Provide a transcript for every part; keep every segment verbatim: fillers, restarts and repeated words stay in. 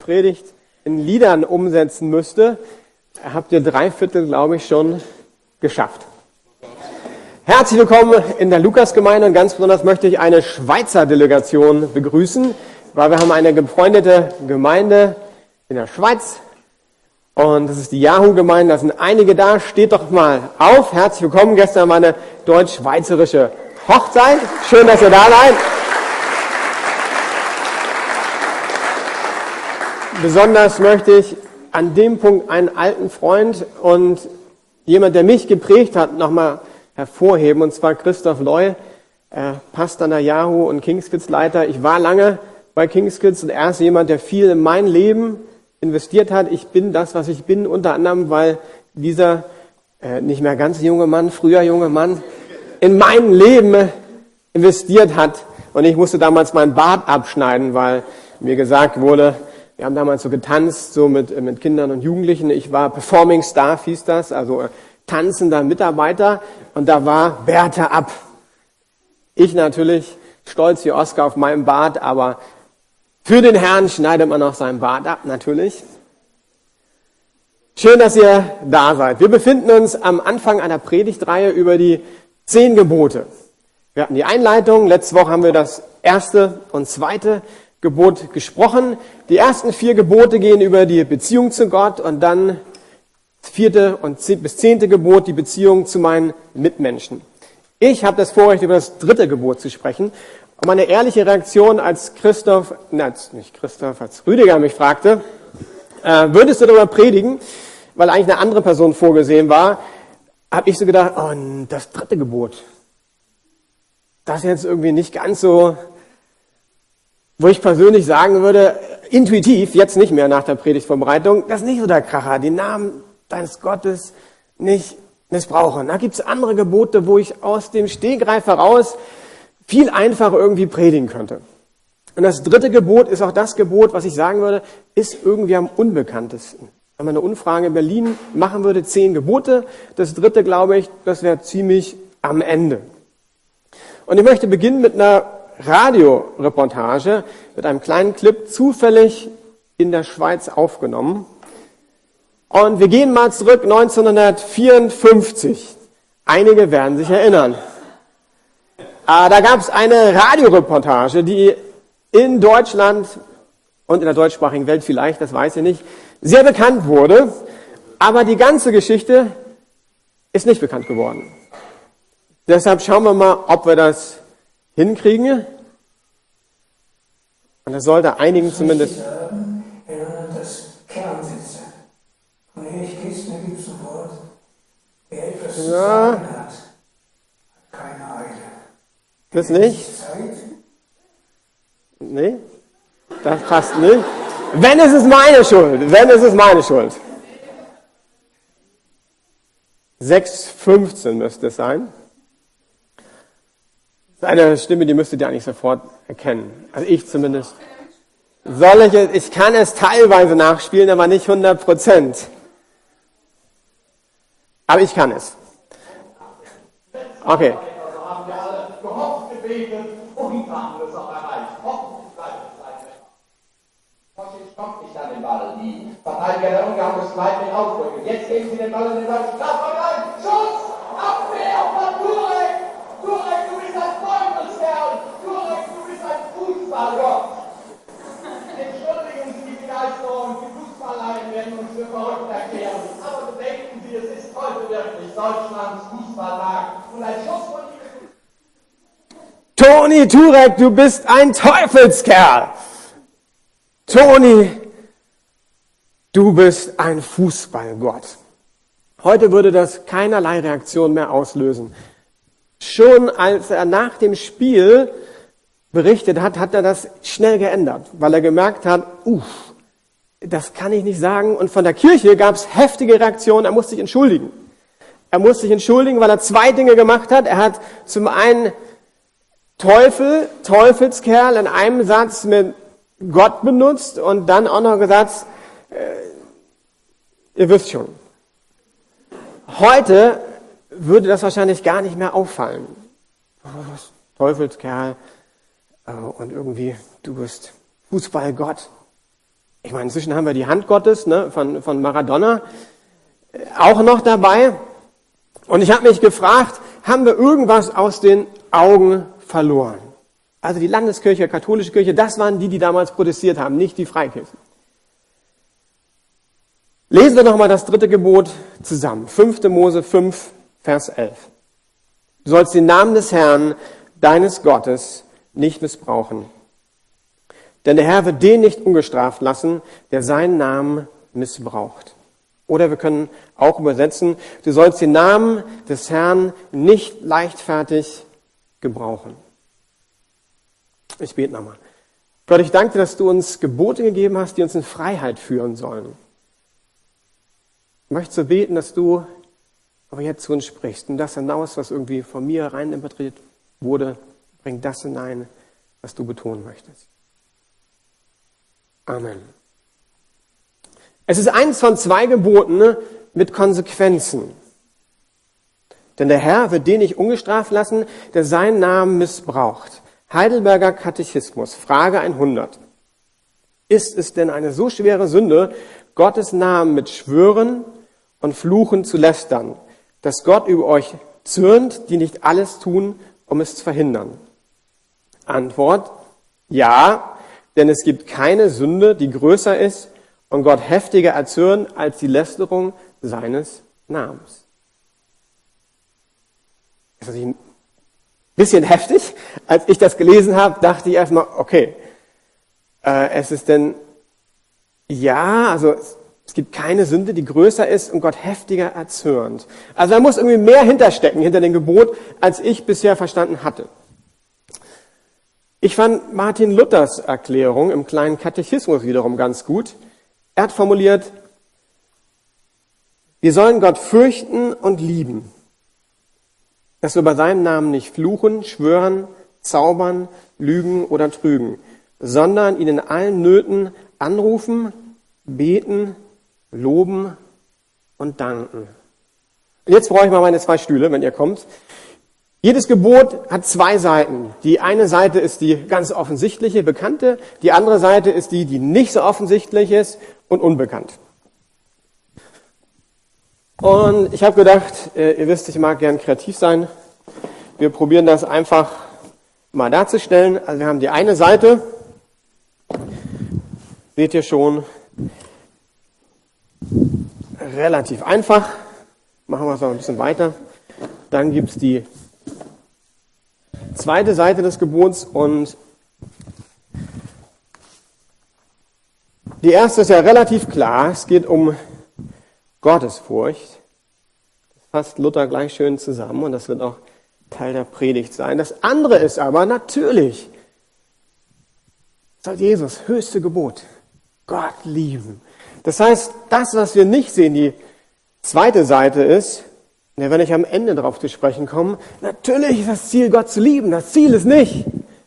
Predigt in Liedern umsetzen müsste, habt ihr drei Viertel, glaube ich, schon geschafft. Herzlich willkommen in der Lukasgemeinde und ganz besonders möchte ich eine Schweizer Delegation begrüßen, weil wir haben eine befreundete Gemeinde in der Schweiz und das ist die Yahoo-Gemeinde, da sind einige da. Steht doch mal auf. Herzlich willkommen. Gestern war eine deutsch-schweizerische Hochzeit. Schön, dass ihr da seid. Besonders möchte ich an dem Punkt einen alten Freund und jemand, der mich geprägt hat, nochmal hervorheben, und zwar Christoph Loy, äh, Pastor an der Yahoo und King's Kids Leiter. Ich war lange bei King's Kids und er ist jemand, der viel in mein Leben investiert hat. Ich bin das, was ich bin, unter anderem, weil dieser äh, nicht mehr ganz junge Mann, früher junge Mann, in mein Leben investiert hat. Und ich musste damals meinen Bart abschneiden, weil mir gesagt wurde, wir haben damals so getanzt, so mit, mit Kindern und Jugendlichen. Ich war Performing Staff, hieß das, also tanzender Mitarbeiter. Und da war Bärte ab. Ich natürlich stolz wie Oscar auf meinem Bart, aber für den Herrn schneidet man auch seinen Bart ab, natürlich. Schön, dass ihr da seid. Wir befinden uns am Anfang einer Predigtreihe über die zehn Gebote. Wir hatten die Einleitung. Letzte Woche haben wir das erste und zweite Gebot gesprochen. Die ersten vier Gebote gehen über die Beziehung zu Gott und dann das vierte und bis zehnte Gebot, die Beziehung zu meinen Mitmenschen. Ich habe das Vorrecht, über das dritte Gebot zu sprechen. Und meine ehrliche Reaktion, als Christoph, nein, nicht Christoph, als Rüdiger mich fragte, äh, würdest du darüber predigen, weil eigentlich eine andere Person vorgesehen war, habe ich so gedacht, oh, das dritte Gebot, das ist jetzt irgendwie nicht ganz so, wo ich persönlich sagen würde, intuitiv, jetzt nicht mehr nach der Predigtvorbereitung, das ist nicht so der Kracher, den Namen deines Gottes nicht missbrauchen. Da gibt es andere Gebote, wo ich aus dem Stegreif heraus viel einfacher irgendwie predigen könnte. Und das dritte Gebot ist auch das Gebot, was ich sagen würde, ist irgendwie am unbekanntesten. Wenn man eine Umfrage in Berlin machen würde, zehn Gebote, das dritte, glaube ich, das wäre ziemlich am Ende. Und ich möchte beginnen mit einer Radioreportage, mit einem kleinen Clip, zufällig in der Schweiz aufgenommen. Und wir gehen mal zurück, neunzehnhundertvierundfünfzig. Einige werden sich erinnern. Da gab es eine Radioreportage, die in Deutschland und in der deutschsprachigen Welt vielleicht, das weiß ich nicht, sehr bekannt wurde. Aber die ganze Geschichte ist nicht bekannt geworden. Deshalb schauen wir mal, ob wir das hinkriegen. Und das sollte einigen zumindest. Sagen, erinnern das Kernsätze. Und ehe ich gehe, mir gibt sofort, wer etwas zu Ja. sagen hat, hat keine Eile. Das nicht? Zeit? Nee, das passt nicht. Wenn, es ist meine Schuld. Wenn, es ist meine Schuld. sechs fünfzehn müsste es sein. Das ist eine Stimme, die müsstet ihr eigentlich sofort erkennen. Also ich zumindest. Soll ich es? Ich kann es teilweise nachspielen, aber nicht hundert Prozent. Aber ich kann es. Okay. Haben wir alle gehofft, gebeten und haben es auch erreicht. Hoffen bleibt es leider. Kostic kommt nicht an den Ball. Die Verteidiger der Ungarn müssen weit mit aufrücken. Jetzt geben sie den Ball in den Ball. Strafraum rein. Schuss! Abwehr von Turek! Turek, du bist ein Teufelskerl! Turek, du bist ein Fußballgott! Entschuldigen Sie die Begeisterung, die Fußballleien werden uns für verrückt erklären. Aber bedenken Sie, es ist heute wirklich Deutschlands Fußballtag. Und ein Schuss von Toni Turek, du bist ein Teufelskerl. Toni, du bist ein Fußballgott. Heute würde das keinerlei Reaktion mehr auslösen. Schon als er nach dem Spiel berichtet hat, hat er das schnell geändert, weil er gemerkt hat, uff, das kann ich nicht sagen. Und von der Kirche gab es heftige Reaktionen, er musste sich entschuldigen. Er musste sich entschuldigen, weil er zwei Dinge gemacht hat. Er hat zum einen Teufel, Teufelskerl in einem Satz mit Gott benutzt und dann auch noch gesagt, äh, ihr wisst schon. Heute würde das wahrscheinlich gar nicht mehr auffallen. Teufelskerl äh, und irgendwie, du bist Fußballgott. Ich meine, inzwischen haben wir die Hand Gottes, ne, von, von Maradona äh, auch noch dabei. Und ich habe mich gefragt, haben wir irgendwas aus den Augen verloren? Also die Landeskirche, katholische Kirche, das waren die, die damals protestiert haben, nicht die Freikirchen. Lesen wir nochmal das dritte Gebot zusammen. fünfte Mose fünf, Vers elf. Du sollst den Namen des Herrn, deines Gottes, nicht missbrauchen. Denn der Herr wird den nicht ungestraft lassen, der seinen Namen missbraucht. Oder wir können auch übersetzen, du sollst den Namen des Herrn nicht leichtfertig gebrauchen. Ich bete nochmal. Gott, ich danke dir, dass du uns Gebote gegeben hast, die uns in Freiheit führen sollen. Ich möchte so beten, dass du aber jetzt zu uns sprichst und das hinaus, was irgendwie von mir rein interpretiert wurde, bring das hinein, was du betonen möchtest. Amen. Es ist eins von zwei Geboten mit Konsequenzen. Denn der Herr wird den nicht ungestraft lassen, der seinen Namen missbraucht. Heidelberger Katechismus, Frage hundert. Ist es denn eine so schwere Sünde, Gottes Namen mit Schwören und Fluchen zu lästern, dass Gott über euch zürnt, die nicht alles tun, um es zu verhindern? Antwort: Ja, denn es gibt keine Sünde, die größer ist und Gott heftiger erzürnt als die Lästerung seines Namens. Das ist ein bisschen heftig. Als ich das gelesen habe, dachte ich erstmal, okay, äh, es ist denn, ja, also es gibt keine Sünde, die größer ist und Gott heftiger erzürnt. Also da muss irgendwie mehr hinterstecken, hinter dem Gebot, als ich bisher verstanden hatte. Ich fand Martin Luthers Erklärung im kleinen Katechismus wiederum ganz gut. Er hat formuliert, wir sollen Gott fürchten und lieben, dass wir bei seinem Namen nicht fluchen, schwören, zaubern, lügen oder trügen, sondern ihn in allen Nöten anrufen, beten, loben und danken. Und jetzt brauche ich mal meine zwei Stühle, wenn ihr kommt. Jedes Gebot hat zwei Seiten. Die eine Seite ist die ganz offensichtliche, bekannte. Die andere Seite ist die, die nicht so offensichtlich ist und unbekannt. Und ich habe gedacht, ihr wisst, ich mag gern kreativ sein. Wir probieren das einfach mal darzustellen. Also wir haben die eine Seite, seht ihr schon, relativ einfach. Machen wir es noch ein bisschen weiter. Dann gibt es die zweite Seite des Gebots und die erste ist ja relativ klar. Es geht um Gottesfurcht. Das fasst Luther gleich schön zusammen und das wird auch Teil der Predigt sein. Das andere ist aber natürlich, sagt Jesus, höchste Gebot, Gott lieben. Das heißt, das, was wir nicht sehen, die zweite Seite ist, da werde ich am Ende darauf zu sprechen kommen, natürlich ist das Ziel, Gott zu lieben. Das Ziel ist nicht,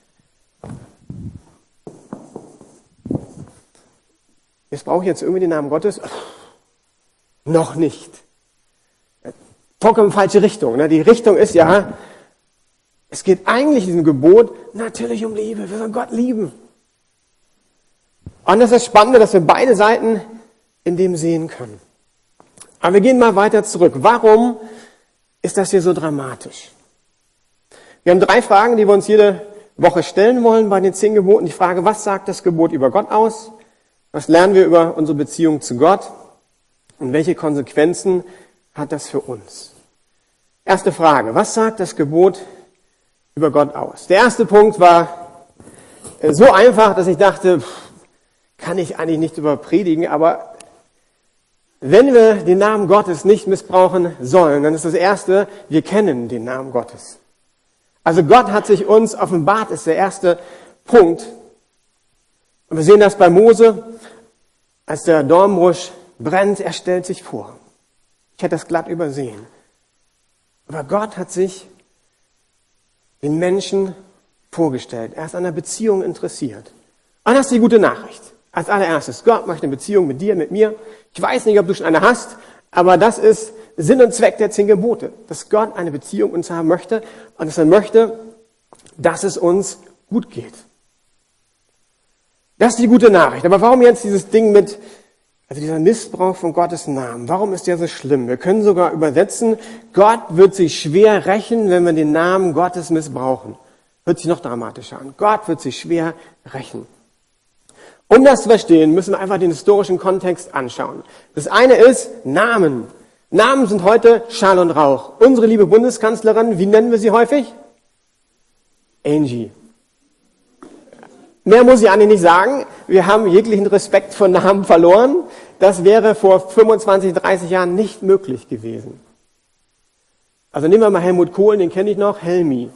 jetzt brauche ich jetzt irgendwie den Namen Gottes. Noch nicht. Vollkommen falsche Richtung. Die Richtung ist ja, es geht eigentlich in diesem Gebot natürlich um Liebe. Wir sollen Gott lieben. Und das ist das Spannende, dass wir beide Seiten in dem sehen können. Aber wir gehen mal weiter zurück. Warum ist das hier so dramatisch? Wir haben drei Fragen, die wir uns jede Woche stellen wollen bei den zehn Geboten. Die Frage, was sagt das Gebot über Gott aus? Was lernen wir über unsere Beziehung zu Gott? Und welche Konsequenzen hat das für uns? Erste Frage, was sagt das Gebot über Gott aus? Der erste Punkt war so einfach, dass ich dachte, kann ich eigentlich nicht drüber predigen, aber wenn wir den Namen Gottes nicht missbrauchen sollen, dann ist das Erste, wir kennen den Namen Gottes. Also Gott hat sich uns offenbart, ist der erste Punkt. Und wir sehen das bei Mose, als der Dornbusch brennt, er stellt sich vor. Ich hätte das glatt übersehen. Aber Gott hat sich den Menschen vorgestellt. Er ist an einer Beziehung interessiert. Und das ist die gute Nachricht. Als allererstes, Gott möchte eine Beziehung mit dir, mit mir. Ich weiß nicht, ob du schon eine hast, aber das ist Sinn und Zweck der zehn Gebote. Dass Gott eine Beziehung mit uns haben möchte und dass er möchte, dass es uns gut geht. Das ist die gute Nachricht. Aber warum jetzt dieses Ding mit, also dieser Missbrauch von Gottes Namen? Warum ist der so schlimm? Wir können sogar übersetzen, Gott wird sich schwer rächen, wenn wir den Namen Gottes missbrauchen. Hört sich noch dramatischer an. Gott wird sich schwer rächen. Um das zu verstehen, müssen wir einfach den historischen Kontext anschauen. Das eine ist Namen. Namen sind heute Schall und Rauch. Unsere liebe Bundeskanzlerin, wie nennen wir sie häufig? Angie. Mehr muss ich eigentlich nicht sagen. Wir haben jeglichen Respekt vor Namen verloren. Das wäre vor fünfundzwanzig, dreißig Jahren nicht möglich gewesen. Also nehmen wir mal Helmut Kohl, den kenne ich noch, Helmi.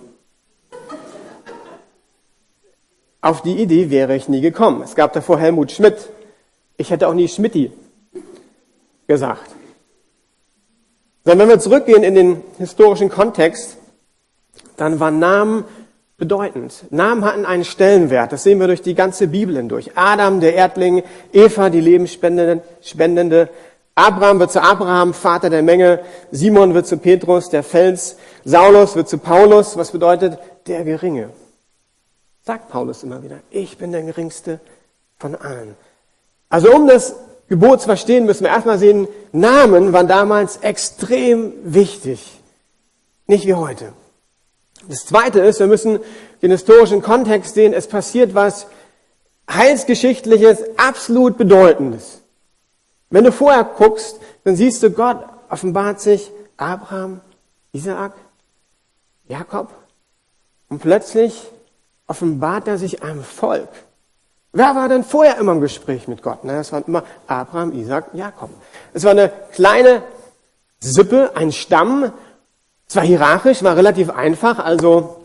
Auf die Idee wäre ich nie gekommen. Es gab davor Helmut Schmidt. Ich hätte auch nie Schmidti gesagt. Sondern wenn wir zurückgehen in den historischen Kontext, dann waren Namen bedeutend. Namen hatten einen Stellenwert. Das sehen wir durch die ganze Bibel hindurch. Adam, der Erdling, Eva, die Lebensspendende, Abraham wird zu Abraham, Vater der Menge, Simon wird zu Petrus, der Fels, Saulus wird zu Paulus, was bedeutet der Geringe. Sagt Paulus immer wieder, ich bin der Geringste von allen. Also um das Gebot zu verstehen, müssen wir erstmal sehen, Namen waren damals extrem wichtig. Nicht wie heute. Das Zweite ist, wir müssen den historischen Kontext sehen, es passiert was Heilsgeschichtliches, absolut Bedeutendes. Wenn du vorher guckst, dann siehst du, Gott offenbart sich Abraham, Isaak, Jakob und plötzlich offenbart er sich einem Volk. Wer war denn vorher immer im Gespräch mit Gott? Na, das waren immer Abraham, Isaak, Jakob. Es war eine kleine Sippe, ein Stamm, zwar hierarchisch, war relativ einfach, also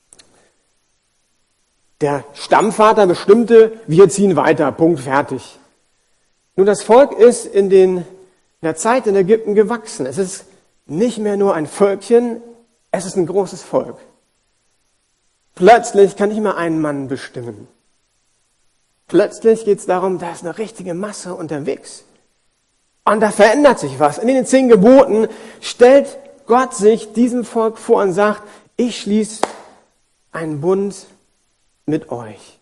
der Stammvater bestimmte, wir ziehen weiter, Punkt, fertig. Nun, das Volk ist in, den, in der Zeit in Ägypten gewachsen. Es ist nicht mehr nur ein Völkchen, es ist ein großes Volk. Plötzlich kann nicht mehr ein Mann bestimmen. Plötzlich geht es darum, da ist eine richtige Masse unterwegs. Und da verändert sich was. In den zehn Geboten stellt Gott sich diesem Volk vor und sagt, ich schließe einen Bund mit euch.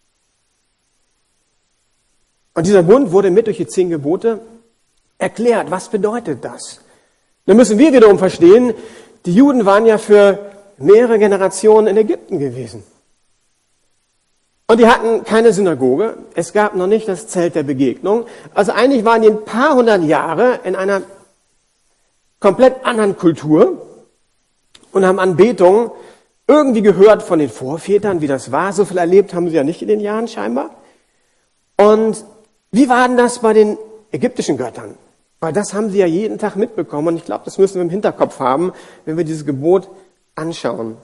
Und dieser Bund wurde mit durch die zehn Gebote erklärt. Was bedeutet das? Dann müssen wir wiederum verstehen, die Juden waren ja für mehrere Generationen in Ägypten gewesen. Und die hatten keine Synagoge. Es gab noch nicht das Zelt der Begegnung. Also eigentlich waren die ein paar hundert Jahre in einer komplett anderen Kultur und haben Anbetung irgendwie gehört von den Vorvätern, wie das war. So viel erlebt haben sie ja nicht in den Jahren scheinbar. Und wie war denn das bei den ägyptischen Göttern? Weil das haben sie ja jeden Tag mitbekommen. Und ich glaube, das müssen wir im Hinterkopf haben, wenn wir dieses Gebot anschauen.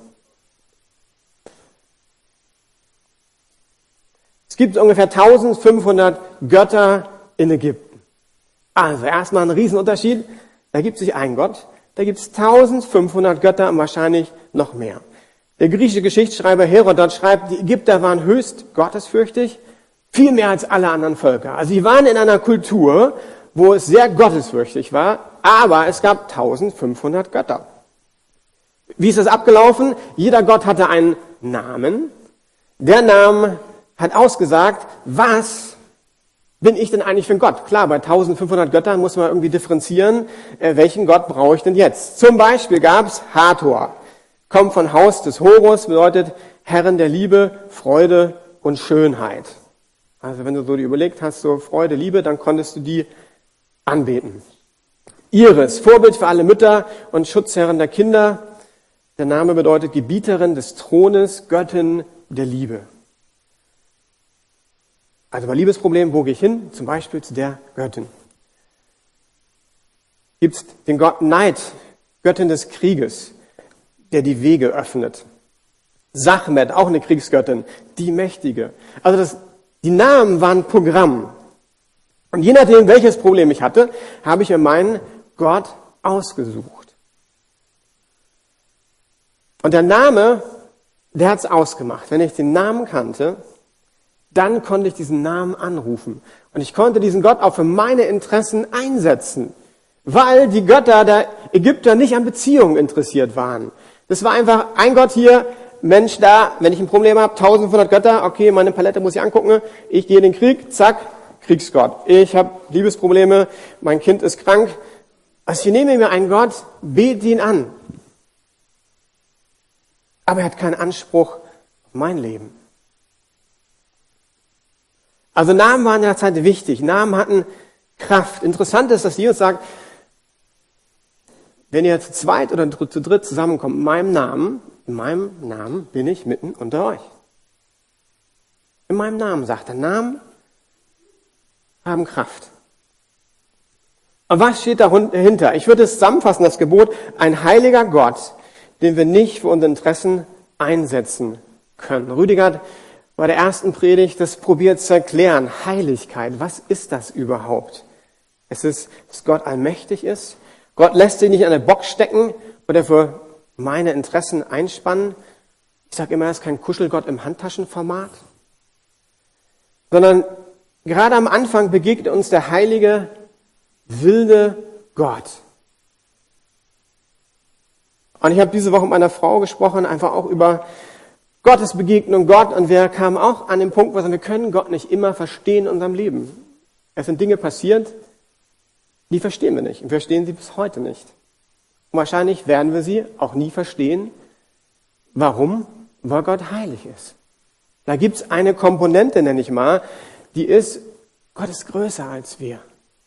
Es gibt ungefähr eintausendfünfhundert Götter in Ägypten. Also erstmal ein Riesenunterschied. Da gibt es nicht einen Gott, da gibt es eintausendfünfhundert Götter und wahrscheinlich noch mehr. Der griechische Geschichtsschreiber Herodot schreibt, die Ägypter waren höchst gottesfürchtig, viel mehr als alle anderen Völker. Also sie waren in einer Kultur, wo es sehr gottesfürchtig war, aber es gab eintausendfünfhundert Götter. Wie ist das abgelaufen? Jeder Gott hatte einen Namen. Der Name hat ausgesagt, was bin ich denn eigentlich für ein Gott? Klar, bei eintausendfünfhundert Göttern muss man irgendwie differenzieren, äh, welchen Gott brauche ich denn jetzt? Zum Beispiel gab es Hathor, kommt von Haus des Horus, bedeutet Herren der Liebe, Freude und Schönheit. Also wenn du so dir überlegt hast, so Freude, Liebe, dann konntest du die anbeten. Iris, Vorbild für alle Mütter und Schutzherrin der Kinder. Der Name bedeutet Gebieterin des Thrones, Göttin der Liebe. Also bei Liebesproblemen, wo gehe ich hin? Zum Beispiel zu der Göttin. Gibt es den Gott Neid, Göttin des Krieges, der die Wege öffnet. Sachmet, auch eine Kriegsgöttin, die Mächtige. Also das, die Namen waren Programm. Und je nachdem, welches Problem ich hatte, habe ich mir meinen Gott ausgesucht. Und der Name, der hat es ausgemacht. Wenn ich den Namen kannte, dann konnte ich diesen Namen anrufen. Und ich konnte diesen Gott auch für meine Interessen einsetzen. Weil die Götter der Ägypter nicht an Beziehungen interessiert waren. Das war einfach ein Gott hier, Mensch da, wenn ich ein Problem habe, eintausendfünfhundert Götter, okay, meine Palette muss ich angucken, ich gehe in den Krieg, zack, Kriegsgott. Ich habe Liebesprobleme, mein Kind ist krank. Also ich nehme mir einen Gott, bete ihn an. Aber er hat keinen Anspruch auf mein Leben. Also Namen waren in der Zeit wichtig. Namen hatten Kraft. Interessant ist, dass Jesus sagt, wenn ihr zu zweit oder zu dritt zusammenkommt, in meinem Namen, in meinem Namen bin ich mitten unter euch. In meinem Namen, sagt er. Namen haben Kraft. Und was steht dahinter? Ich würde es zusammenfassen, das Gebot, ein heiliger Gott, den wir nicht für unsere Interessen einsetzen können. Rüdiger hat bei der ersten Predigt das probiert zu erklären. Heiligkeit, was ist das überhaupt? Es ist, dass Gott allmächtig ist. Gott lässt sich nicht an der Box stecken oder für meine Interessen einspannen. Ich sage immer, er ist kein Kuschelgott im Handtaschenformat. Sondern gerade am Anfang begegnet uns der heilige, wilde Gott. Und ich habe diese Woche mit meiner Frau gesprochen, einfach auch über Gottes Begegnung, Gott. Und wir kamen auch an den Punkt, wo wir sagen, wir können Gott nicht immer verstehen in unserem Leben. Es sind Dinge passiert, die verstehen wir nicht. Und wir verstehen sie bis heute nicht. Und wahrscheinlich werden wir sie auch nie verstehen. Warum? Weil Gott heilig ist. Da gibt es eine Komponente, nenne ich mal, die ist, Gott ist größer als wir.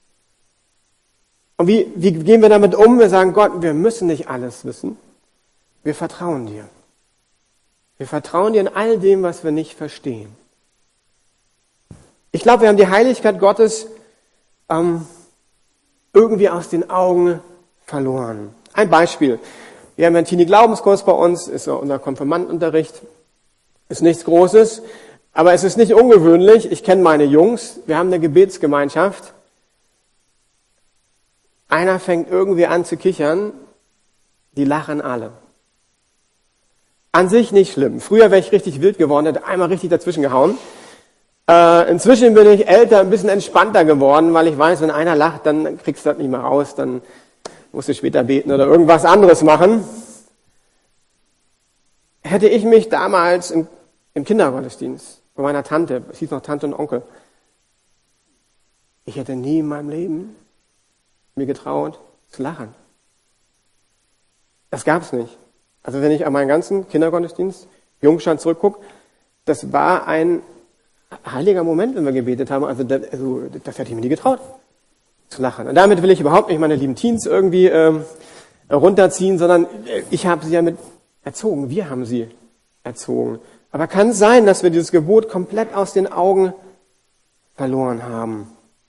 Und wie, wie gehen wir damit um? Wir sagen, Gott, wir müssen nicht alles wissen. Wir vertrauen dir. Wir vertrauen dir in all dem, was wir nicht verstehen. Ich glaube, wir haben die Heiligkeit Gottes ähm, irgendwie aus den Augen verloren. Ein Beispiel. Wir haben einen Teenie-Glaubenskurs bei uns, ist so unser Konfirmandenunterricht. Ist nichts Großes, aber es ist nicht ungewöhnlich. Ich kenne meine Jungs, wir haben eine Gebetsgemeinschaft. Einer fängt irgendwie an zu kichern, die lachen alle. An sich nicht schlimm. Früher wäre ich richtig wild geworden, hätte einmal richtig dazwischen gehauen. Äh, inzwischen bin ich älter, ein bisschen entspannter geworden, weil ich weiß, wenn einer lacht, dann kriegst du das nicht mehr raus, dann musst du später beten oder irgendwas anderes machen. Hätte ich mich damals im, im Kindergottesdienst bei meiner Tante, es hieß noch Tante und Onkel, ich hätte nie in meinem Leben mir getraut zu lachen. Das gab's nicht. Also wenn ich an meinen ganzen Kindergottesdienst, Jungstand zurückgucke, das war ein heiliger Moment, wenn wir gebetet haben. Also das, also das hätte ich mir nie getraut, zu lachen. Und damit will ich überhaupt nicht meine lieben Teens irgendwie ähm, runterziehen, sondern ich habe sie ja mit erzogen. Wir haben sie erzogen. Aber kann es sein, dass wir dieses Gebot komplett aus den Augen verloren haben?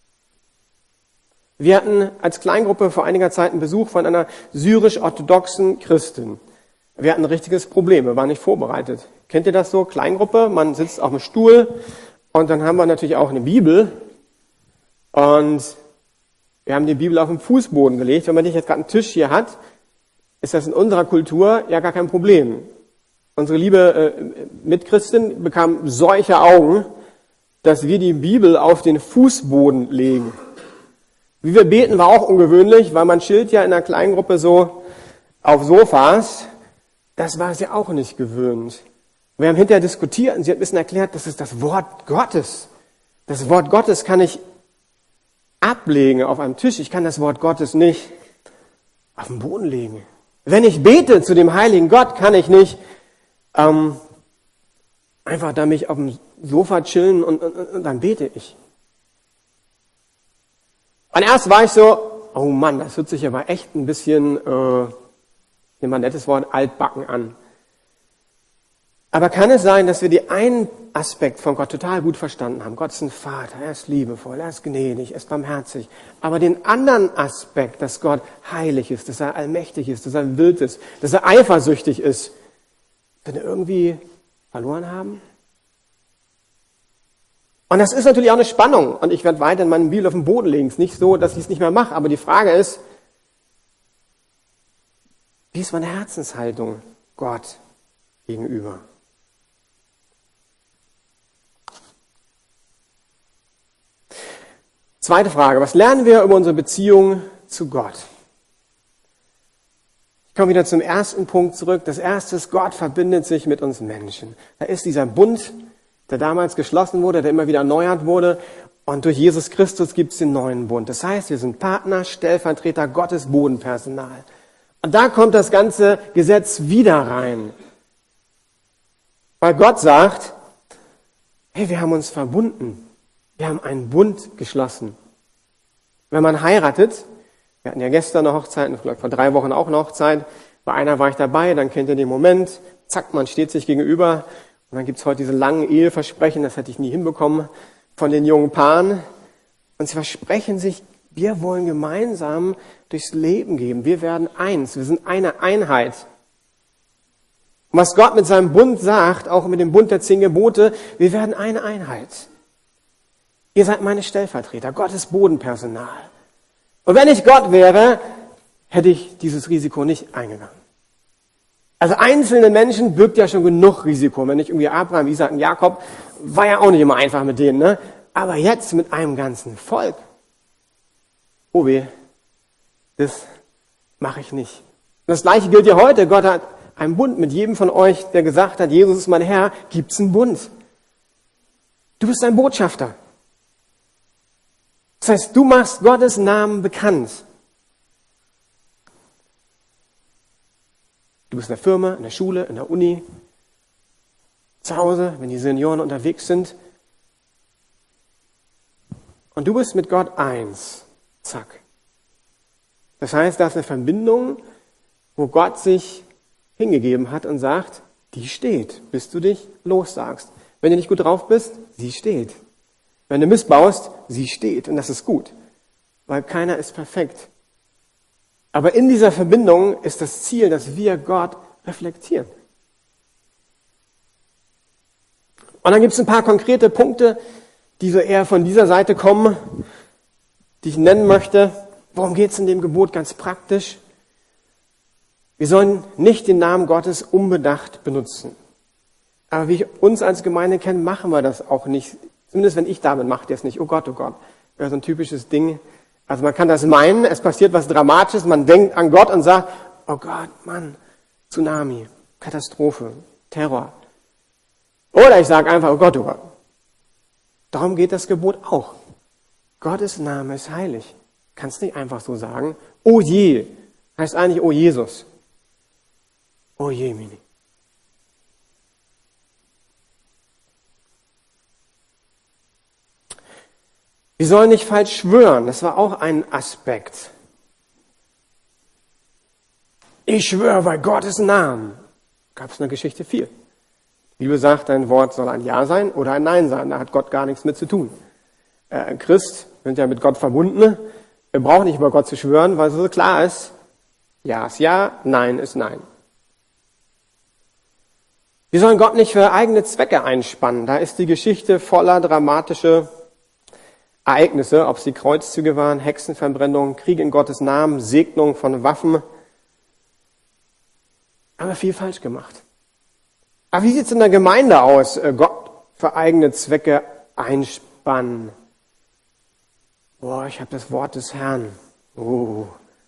Wir hatten als Kleingruppe vor einiger Zeit einen Besuch von einer syrisch-orthodoxen Christin. Wir hatten ein richtiges Problem, wir waren nicht vorbereitet. Kennt ihr das so? Kleingruppe, man sitzt auf dem Stuhl und dann haben wir natürlich auch eine Bibel und wir haben die Bibel auf den Fußboden gelegt. Wenn man nicht jetzt gerade einen Tisch hier hat, ist das in unserer Kultur ja gar kein Problem. Unsere liebe äh, Mitchristin bekam solche Augen, dass wir die Bibel auf den Fußboden legen. Wie wir beten, war auch ungewöhnlich, weil man chillt ja in einer Kleingruppe so auf Sofas. Das war sie auch nicht gewöhnt. Wir haben hinterher diskutiert und sie hat ein bisschen erklärt, das ist das Wort Gottes. Das Wort Gottes kann ich ablegen auf einem Tisch. Ich kann das Wort Gottes nicht auf den Boden legen. Wenn ich bete zu dem heiligen Gott, kann ich nicht ähm, einfach da mich auf dem Sofa chillen und, und, und dann bete ich. Und erst war ich so, oh Mann, das hört sich aber echt ein bisschen, äh, nehmen wir ein nettes Wort, altbacken an. Aber kann es sein, dass wir die einen Aspekt von Gott total gut verstanden haben? Gott ist ein Vater, er ist liebevoll, er ist gnädig, er ist barmherzig. Aber den anderen Aspekt, dass Gott heilig ist, dass er allmächtig ist, dass er wild ist, dass er eifersüchtig ist, wenn wir irgendwie verloren haben? Und das ist natürlich auch eine Spannung. Und ich werde weiter meine Bibel auf den Boden legen. Es ist nicht so, dass ich es nicht mehr mache. Aber die Frage ist, wie ist meine Herzenshaltung Gott gegenüber? Zweite Frage. Was lernen wir über unsere Beziehung zu Gott? Ich komme wieder zum ersten Punkt zurück. Das erste ist, Gott verbindet sich mit uns Menschen. Da ist dieser Bund, der damals geschlossen wurde, der immer wieder erneuert wurde. Und durch Jesus Christus gibt es den neuen Bund. Das heißt, wir sind Partner, Stellvertreter, Gottes Bodenpersonal. Und da kommt das ganze Gesetz wieder rein. Weil Gott sagt, hey, wir haben uns verbunden. Wir haben einen Bund geschlossen. Wenn man heiratet, wir hatten ja gestern eine Hochzeit, vielleicht vor drei Wochen auch eine Hochzeit, bei einer war ich dabei, dann kennt ihr den Moment, zack, man steht sich gegenüber und dann gibt's heute diese langen Eheversprechen, das hätte ich nie hinbekommen, von den jungen Paaren. Und sie versprechen sich, wir wollen gemeinsam durchs Leben gehen, wir werden eins, wir sind eine Einheit. Und was Gott mit seinem Bund sagt, auch mit dem Bund der zehn Gebote, wir werden eine Einheit. Ihr seid meine Stellvertreter, Gottes Bodenpersonal. Und wenn ich Gott wäre, hätte ich dieses Risiko nicht eingegangen. Also einzelne Menschen birgt ja schon genug Risiko. Wenn ich irgendwie Abraham, Isaac und Jakob, war ja auch nicht immer einfach mit denen, ne? Aber jetzt mit einem ganzen Volk. Oh weh, das mache ich nicht. Und das Gleiche gilt ja heute. Gott hat einen Bund mit jedem von euch, der gesagt hat, Jesus ist mein Herr, gibt's einen Bund. Du bist ein Botschafter. Das heißt, du machst Gottes Namen bekannt. Du bist in der Firma, in der Schule, in der Uni, zu Hause, wenn die Senioren unterwegs sind. Und du bist mit Gott eins. Zack. Das heißt, da ist eine Verbindung, wo Gott sich hingegeben hat und sagt, die steht, bis du dich lossagst. Wenn du nicht gut drauf bist, sie steht. Wenn du missbaust, sie steht. Und das ist gut, weil keiner ist perfekt. Aber in dieser Verbindung ist das Ziel, dass wir Gott reflektieren. Und dann gibt es ein paar konkrete Punkte, die so eher von dieser Seite kommen, die ich nennen möchte. Worum geht es in dem Gebot ganz praktisch? Wir sollen nicht den Namen Gottes unbedacht benutzen. Aber wie ich uns als Gemeinde kennen, machen wir das auch nicht. Zumindest wenn ich damit mache, der es nicht. Oh Gott, oh Gott. Das ist so ein typisches Ding. Also man kann das meinen, es passiert was Dramatisches, man denkt an Gott und sagt, oh Gott, Mann, Tsunami, Katastrophe, Terror. Oder ich sage einfach, oh Gott, oh Gott. Darum geht das Gebot auch. Gottes Name ist heilig. Kannst nicht einfach so sagen, oh je, heißt eigentlich oh Jesus. Oh je, Mini. Wir sollen nicht falsch schwören, das war auch ein Aspekt. Ich schwöre bei Gottes Namen. Gab es in der Geschichte viel. Die Bibel sagt, dein Wort soll ein Ja sein oder ein Nein sein, da hat Gott gar nichts mit zu tun. Äh, ein Christ, wir sind ja mit Gott verbunden, wir brauchen nicht über Gott zu schwören, weil es so klar ist, Ja ist Ja, Nein ist Nein. Wir sollen Gott nicht für eigene Zwecke einspannen, da ist die Geschichte voller dramatische Ereignisse, ob es die Kreuzzüge waren, Hexenverbrennung, Krieg in Gottes Namen, Segnung von Waffen. Haben wir viel falsch gemacht. Aber wie sieht es in der Gemeinde aus? Gott für eigene Zwecke einspannen. Boah, ich habe das Wort des Herrn. Oh.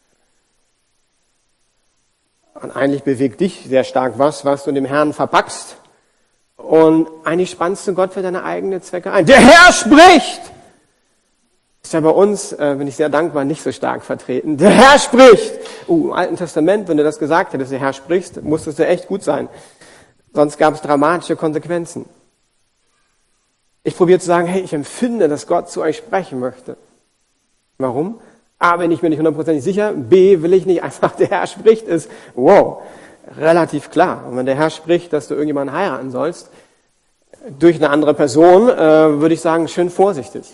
Und eigentlich bewegt dich sehr stark was, was du dem Herrn verpackst. Und eigentlich spannst du Gott für deine eigenen Zwecke ein. Der Herr spricht! Ist ja bei uns, äh, bin ich sehr dankbar, nicht so stark vertreten. Der Herr spricht! Uh, im Alten Testament, wenn du das gesagt hättest, der Herr spricht, musstest du echt gut sein. Sonst gab es dramatische Konsequenzen. Ich probiere zu sagen, hey, ich empfinde, dass Gott zu euch sprechen möchte. Warum? A, bin ich mir nicht hundertprozentig sicher. B, will ich nicht einfach, der Herr spricht, ist, wow, relativ klar. Und wenn der Herr spricht, dass du irgendjemanden heiraten sollst, durch eine andere Person, äh, würde ich sagen, schön vorsichtig.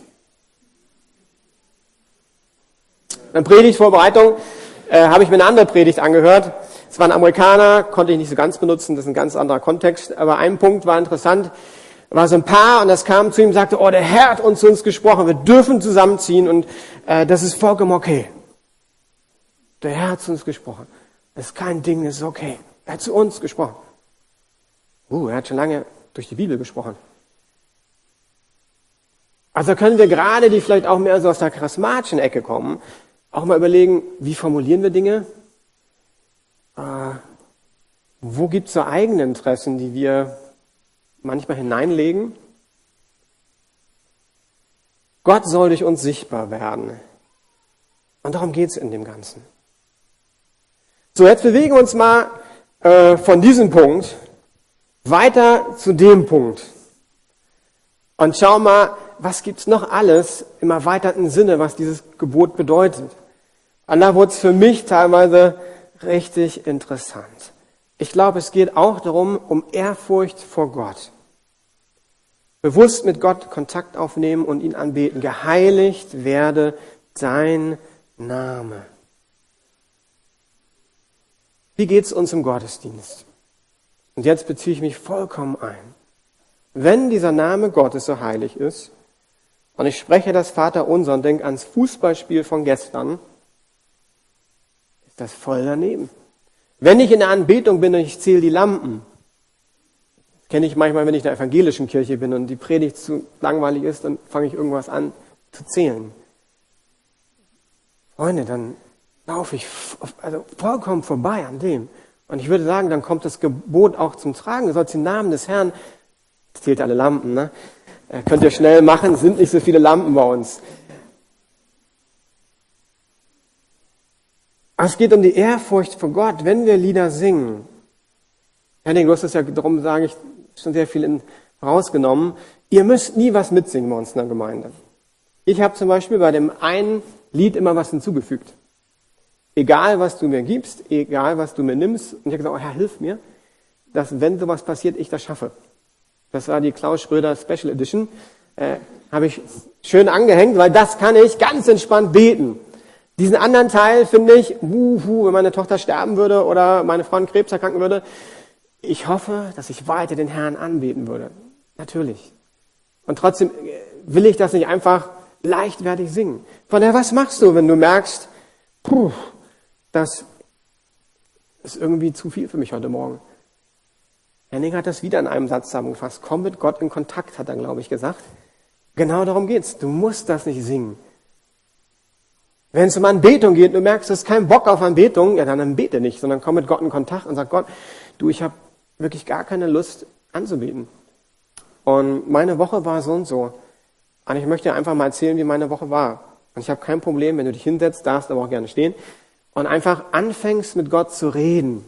In der Predigtvorbereitung äh, habe ich mir eine andere Predigt angehört. Es war ein Amerikaner, konnte ich nicht so ganz benutzen, das ist ein ganz anderer Kontext. Aber ein Punkt war interessant, war so ein Paar und das kam zu ihm und sagte, oh, der Herr hat uns zu uns gesprochen, wir dürfen zusammenziehen und äh, das ist vollkommen okay. Der Herr hat zu uns gesprochen. Das ist kein Ding, das ist okay. Er hat zu uns gesprochen. Uh, er hat schon lange durch die Bibel gesprochen. Also können wir gerade, die vielleicht auch mehr so aus der charismatischen Ecke kommen, auch mal überlegen, wie formulieren wir Dinge? äh, wo gibt es so eigene Interessen, die wir manchmal hineinlegen? Gott soll durch uns sichtbar werden. Und darum geht es in dem Ganzen. So, jetzt bewegen wir uns mal äh, von diesem Punkt weiter zu dem Punkt. Und schau mal, was gibt's noch alles im erweiterten Sinne, was dieses Gebot bedeutet. Und da wurde es für mich teilweise richtig interessant. Ich glaube, es geht auch darum, um Ehrfurcht vor Gott. Bewusst mit Gott Kontakt aufnehmen und ihn anbeten. Geheiligt werde sein Name. Wie geht's uns im Gottesdienst? Und jetzt beziehe ich mich vollkommen ein. Wenn dieser Name Gottes so heilig ist, und ich spreche das Vaterunser und denke ans Fußballspiel von gestern, ist das voll daneben. Wenn ich in der Anbetung bin und ich zähle die Lampen, das kenne ich manchmal, wenn ich in der evangelischen Kirche bin und die Predigt zu langweilig ist, dann fange ich irgendwas an zu zählen. Freunde, dann laufe ich also vollkommen vorbei an dem. Und ich würde sagen, dann kommt das Gebot auch zum Tragen. Du sollst den Namen des Herrn, zählt alle Lampen, ne? Äh, könnt ihr schnell machen, sind nicht so viele Lampen bei uns. Aber es geht um die Ehrfurcht vor Gott, wenn wir Lieder singen. Henning, du hast das ja, darum sage ich, schon sehr viel in, rausgenommen. Ihr müsst nie was mitsingen bei uns in der Gemeinde. Ich habe zum Beispiel bei dem einen Lied immer was hinzugefügt. Egal, was du mir gibst, egal, was du mir nimmst. Und ich habe gesagt, oh Herr, hilf mir, dass, wenn sowas passiert, ich das schaffe. Das war die Klaus Schröder Special Edition. Äh, habe ich schön angehängt, weil das kann ich ganz entspannt beten. Diesen anderen Teil finde ich, wuhu, wenn meine Tochter sterben würde oder meine Frau an Krebs erkranken würde, ich hoffe, dass ich weiter den Herrn anbeten würde. Natürlich. Und trotzdem will ich das nicht einfach leichtfertig singen. Von daher, was machst du, wenn du merkst, puh, das ist irgendwie zu viel für mich heute Morgen? Henning hat das wieder in einem Satz zusammengefasst. Komm mit Gott in Kontakt, hat er, glaube ich, gesagt. Genau darum geht's. Du musst das nicht singen. Wenn es um Anbetung geht, du merkst, du hast keinen Bock auf Anbetung, ja, dann bete nicht, sondern komm mit Gott in Kontakt und sag Gott, du, ich habe wirklich gar keine Lust anzubeten. Und meine Woche war so und so. Und ich möchte dir einfach mal erzählen, wie meine Woche war. Und ich habe kein Problem, wenn du dich hinsetzt, darfst aber auch gerne stehen und einfach anfängst mit Gott zu reden.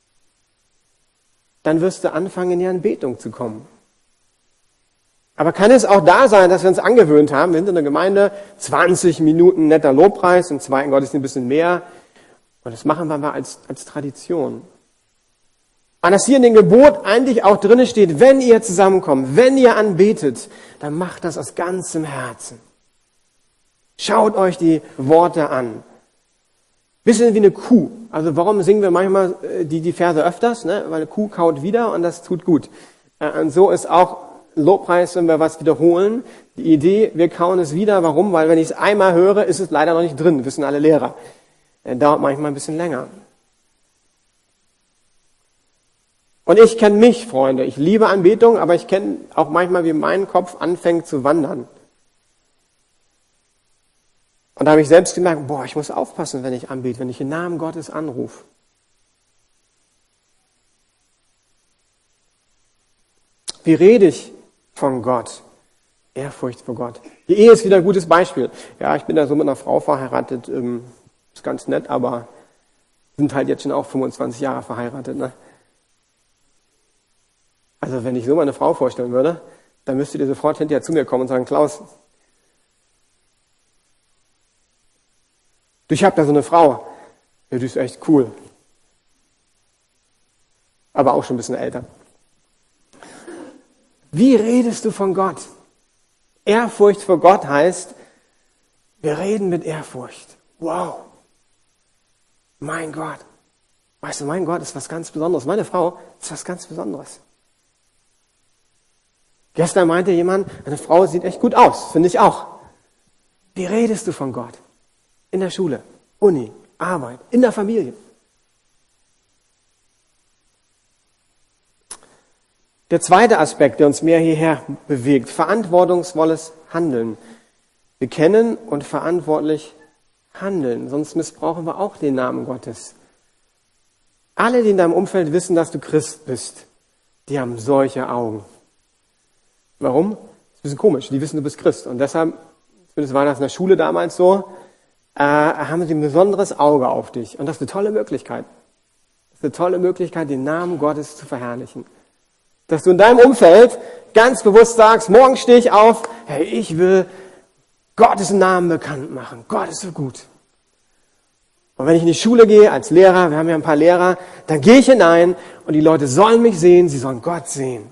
Dann wirst du anfangen, in die Anbetung zu kommen. Aber kann es auch da sein, dass wir uns angewöhnt haben, wir sind in der Gemeinde, zwanzig Minuten netter Lobpreis, im zweiten Gottesdienst ein bisschen mehr. Und das machen wir mal als, als Tradition. Und dass hier in dem Gebot eigentlich auch drin steht, wenn ihr zusammenkommt, wenn ihr anbetet, dann macht das aus ganzem Herzen. Schaut euch die Worte an. Bisschen wie eine Kuh. Also warum singen wir manchmal die, die Verse öfters? Ne? Weil eine Kuh kaut wieder und das tut gut. Und so ist auch Lobpreis, wenn wir was wiederholen. Die Idee, wir kauen es wieder. Warum? Weil wenn ich es einmal höre, ist es leider noch nicht drin. Wissen alle Lehrer. Das dauert manchmal ein bisschen länger. Und ich kenne mich, Freunde. Ich liebe Anbetung, aber ich kenne auch manchmal, wie mein Kopf anfängt zu wandern. Und da habe ich selbst gemerkt, boah, ich muss aufpassen, wenn ich anbete, wenn ich den Namen Gottes anrufe. Wie rede ich von Gott? Ehrfurcht vor Gott. Die Ehe ist wieder ein gutes Beispiel. Ja, ich bin da so mit einer Frau verheiratet, ähm, ist ganz nett, aber sind halt jetzt schon auch fünfundzwanzig Jahre verheiratet. Ne? Also wenn ich so meine Frau vorstellen würde, dann müsstet ihr sofort hinterher zu mir kommen und sagen, Klaus, du, ich habe da so eine Frau, ja, die ist echt cool. Aber auch schon ein bisschen älter. Wie redest du von Gott? Ehrfurcht vor Gott heißt, wir reden mit Ehrfurcht. Wow. Mein Gott. Weißt du, mein Gott ist was ganz Besonderes. Meine Frau ist was ganz Besonderes. Gestern meinte jemand, eine Frau sieht echt gut aus. Finde ich auch. Wie redest du von Gott? In der Schule, Uni, Arbeit, in der Familie. Der zweite Aspekt, der uns mehr hierher bewegt, verantwortungsvolles Handeln. Bekennen und verantwortlich handeln, sonst missbrauchen wir auch den Namen Gottes. Alle, die in deinem Umfeld wissen, dass du Christ bist, die haben solche Augen. Warum? Das ist ein bisschen komisch. Die wissen, du bist Christ. Und deshalb, zumindest war das in der Schule damals so, äh, haben sie ein besonderes Auge auf dich. Und das ist eine tolle Möglichkeit. Das ist eine tolle Möglichkeit, den Namen Gottes zu verherrlichen. Dass du in deinem Umfeld ganz bewusst sagst, morgen stehe ich auf, hey, ich will Gottes Namen bekannt machen. Gott ist so gut. Und wenn ich in die Schule gehe als Lehrer, wir haben ja ein paar Lehrer, dann gehe ich hinein und die Leute sollen mich sehen, sie sollen Gott sehen.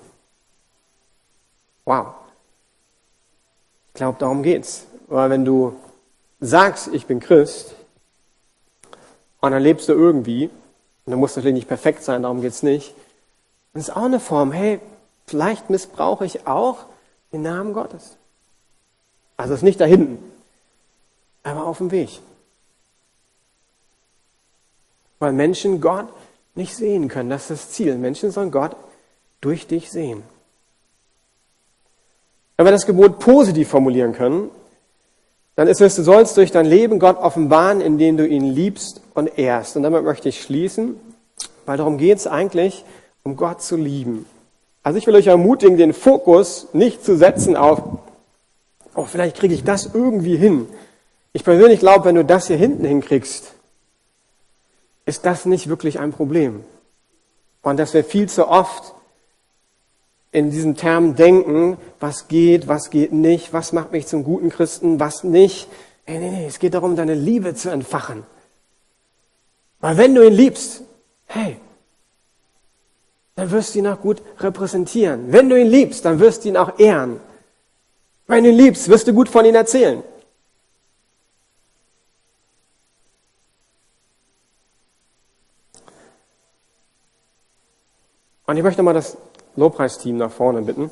Wow. Ich glaube, darum geht's. Weil wenn du sagst, ich bin Christ, und dann lebst du irgendwie, und dann musst du natürlich nicht perfekt sein, darum geht's nicht, das ist auch eine Form, hey, vielleicht missbrauche ich auch den Namen Gottes. Also es ist nicht da hinten, aber auf dem Weg. Weil Menschen Gott nicht sehen können, das ist das Ziel. Menschen sollen Gott durch dich sehen. Wenn wir das Gebot positiv formulieren können, dann ist es, du sollst durch dein Leben Gott offenbaren, indem du ihn liebst und ehrst. Und damit möchte ich schließen, weil darum geht es eigentlich, um Gott zu lieben. Also ich will euch ermutigen, den Fokus nicht zu setzen auf, oh, vielleicht kriege ich das irgendwie hin. Ich persönlich glaube, wenn du das hier hinten hinkriegst, ist das nicht wirklich ein Problem. Und dass wir viel zu oft in diesen Termen denken, was geht, was geht nicht, was macht mich zum guten Christen, was nicht. Nee, nee, nee, es geht darum, deine Liebe zu entfachen. Weil wenn du ihn liebst, hey, dann wirst du ihn auch gut repräsentieren. Wenn du ihn liebst, dann wirst du ihn auch ehren. Wenn du ihn liebst, wirst du gut von ihm erzählen. Und ich möchte mal das Lobpreisteam nach vorne bitten.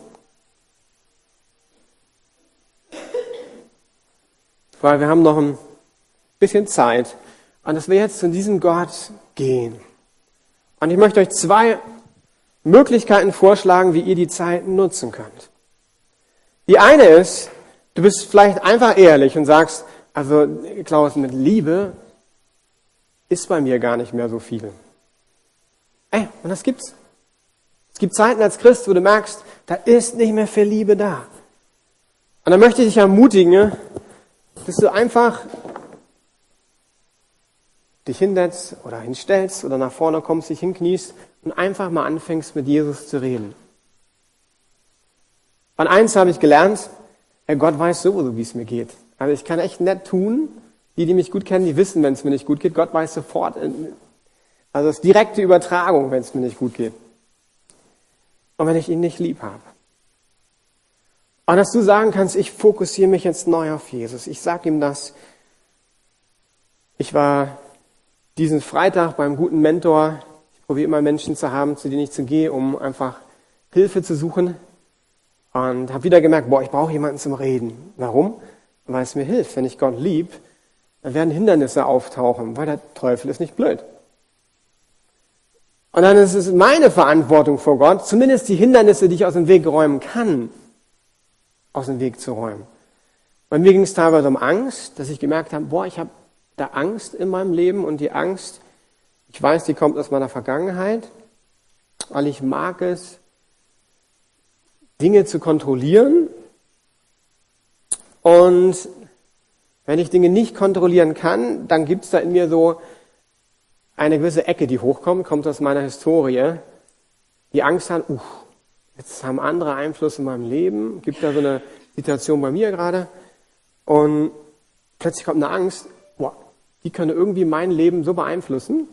Weil wir haben noch ein bisschen Zeit. Und dass wir jetzt zu diesem Gott gehen. Und ich möchte euch zwei Möglichkeiten vorschlagen, wie ihr die Zeit nutzen könnt. Die eine ist, du bist vielleicht einfach ehrlich und sagst, also Klaus, mit Liebe ist bei mir gar nicht mehr so viel. Ey, und das gibt's. Es gibt Zeiten als Christ, wo du merkst, da ist nicht mehr viel Liebe da. Und dann möchte ich dich ermutigen, dass du einfach dich hinsetzt oder hinstellst oder nach vorne kommst, dich hinkniest und einfach mal anfängst, mit Jesus zu reden. Und eins habe ich gelernt, Gott weiß sowieso, wie es mir geht. Also ich kann echt nett tun. Die, die mich gut kennen, die wissen, wenn es mir nicht gut geht. Gott weiß sofort. Also es ist direkte Übertragung, wenn es mir nicht gut geht. Und wenn ich ihn nicht lieb habe. Und dass du sagen kannst, ich fokussiere mich jetzt neu auf Jesus. Ich sage ihm das. Ich war diesen Freitag beim guten Mentor. Ich probiere immer Menschen zu haben, zu denen ich zu gehe, um einfach Hilfe zu suchen. Und habe wieder gemerkt, boah, ich brauche jemanden zum Reden. Warum? Weil es mir hilft. Wenn ich Gott lieb, dann werden Hindernisse auftauchen, weil der Teufel ist nicht blöd. Und dann ist es meine Verantwortung vor Gott, zumindest die Hindernisse, die ich aus dem Weg räumen kann, aus dem Weg zu räumen. Bei mir ging es teilweise um Angst, dass ich gemerkt habe, boah, ich habe da Angst in meinem Leben und die Angst, ich weiß, die kommt aus meiner Vergangenheit, weil ich mag es, Dinge zu kontrollieren. Und wenn ich Dinge nicht kontrollieren kann, dann gibt es da in mir so eine gewisse Ecke, die hochkommt, kommt aus meiner Historie. Die Angst hat, uh, jetzt haben andere Einfluss in meinem Leben, gibt da so eine Situation bei mir gerade. Und plötzlich kommt eine Angst, boah, die könnte irgendwie mein Leben so beeinflussen,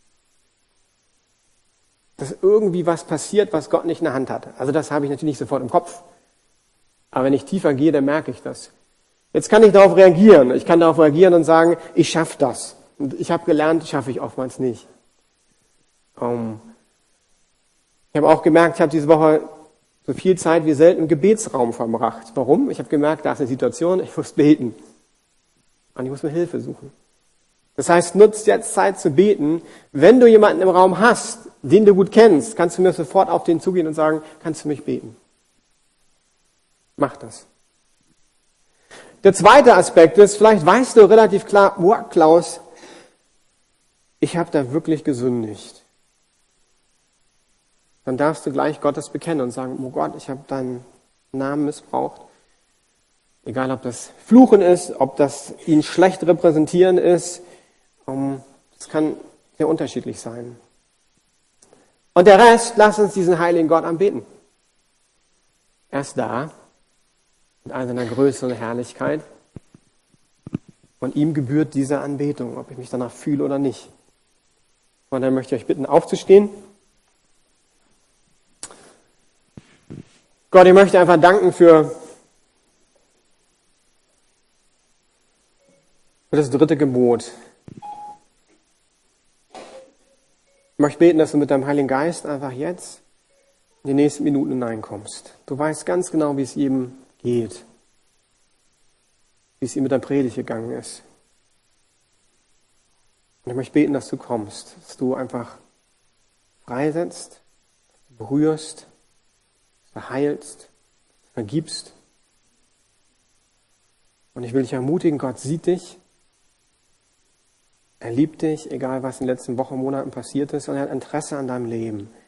dass irgendwie was passiert, was Gott nicht in der Hand hat. Also das habe ich natürlich nicht sofort im Kopf. Aber wenn ich tiefer gehe, dann merke ich das. Jetzt kann ich darauf reagieren. Ich kann darauf reagieren und sagen, ich schaffe das. Und ich habe gelernt, schaffe ich oftmals nicht. Um, ich habe auch gemerkt, ich habe diese Woche so viel Zeit wie selten im Gebetsraum verbracht. Warum? Ich habe gemerkt, da ist eine Situation, ich muss beten. Und ich muss mir Hilfe suchen. Das heißt, nutzt jetzt Zeit zu beten. Wenn du jemanden im Raum hast, den du gut kennst, kannst du mir sofort auf den zugehen und sagen, kannst du mich beten? Mach das. Der zweite Aspekt ist, vielleicht weißt du relativ klar, boah, Klaus, ich habe da wirklich gesündigt. dann darfst du gleich Gottes bekennen und sagen, oh Gott, ich habe deinen Namen missbraucht. Egal, ob das Fluchen ist, ob das ihn schlecht repräsentieren ist, das kann sehr unterschiedlich sein. Und der Rest, lass uns diesen heiligen Gott anbeten. Er ist da, mit all seiner Größe und Herrlichkeit. Und ihm gebührt diese Anbetung, ob ich mich danach fühle oder nicht. Und dann möchte ich euch bitten, aufzustehen. Gott, ich möchte einfach danken für, für das dritte Gebot. Ich möchte beten, dass du mit deinem Heiligen Geist einfach jetzt in die nächsten Minuten hineinkommst. Du weißt ganz genau, wie es jedem geht. Wie es ihm mit der Predigt gegangen ist. Und ich möchte beten, dass du kommst, dass du einfach freisetzt, berührst, heilst, vergibst. Und ich will dich ermutigen, Gott sieht dich, er liebt dich, egal was in den letzten Wochen, Monaten passiert ist, und er hat Interesse an deinem Leben.